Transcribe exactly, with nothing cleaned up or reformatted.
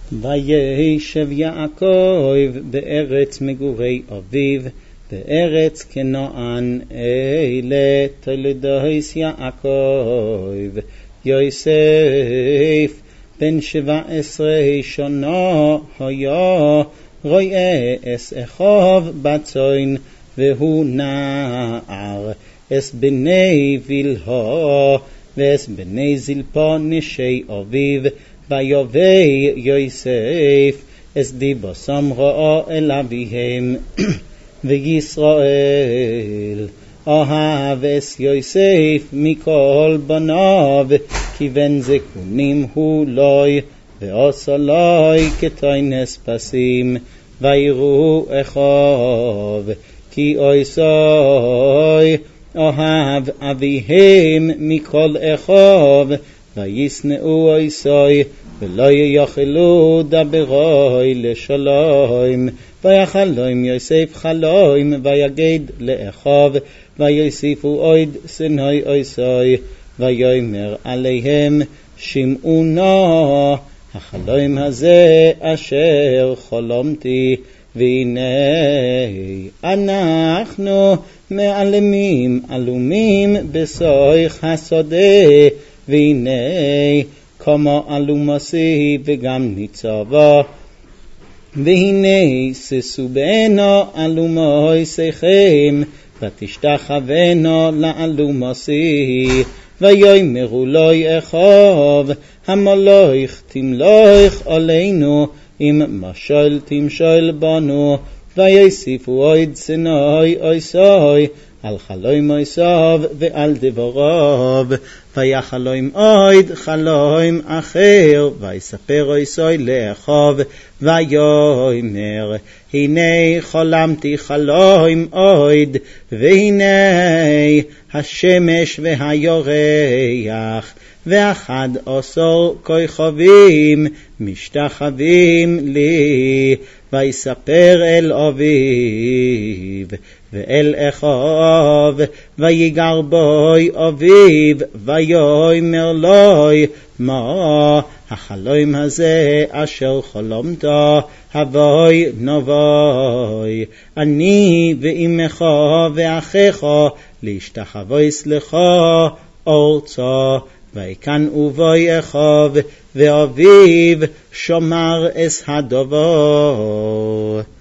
וישב יעקב בארץ מגורי אביו, בארץ כנען, אלה תולדות יעקב. יוסף בן שבע עשרה שנה היה, רואה אס אחיו בצאן, והוא נער. אס בני בלהה ואס בני זלפה נשי אביו, ויבא יוסף אס דיבוסם רעה אל אביהם. וישראל אהב אס יוסף מכל בניו, כי בן זקונים הוא לוי, ועשה לוי כתינס פסים. ויראו אחיו כי עשי אהב אביהם מכל אחיו, וישנאו עשי ולא יאכלו דברי לשלום. ויחלום יוסף חלום, ויגד לאחיו, ויוסיפו עוד שנאי עשי, ויאמר עליהם שמעו נא החלום הזה אשר חלמתי, והנה אנחנו מעלמים עלומים בסויך השדה, והנה כמה עלומסי וגם ניצבה, והנה ססו בעינו עלומי שיכם, ותשתחווינו לעלומסי. ויאמרו לוי אחיו, המלוך תמלוך עלינו, אם משל תמשל בנו. ויוסיפו עוד שנאי עשי על חלום עשיו ועל דבריו. ויחלום עוד חלום אחר, ויספר עשי לאחיו, ויאמר הנה חלמתי חלום עוד, והנה השמש והירח ואחד עשר כוכבים משתחווים לי. ויספר אל אביו ואל אחיו, ויגר בוי אביו, ויאמר לוי מה החלום הזה אשר חלמת? הבוי נבוי אני ואמך ואחיך להשתחוויס לך ארצה. ויקן ובוי אחיו, ואביו שמר אס הדבר.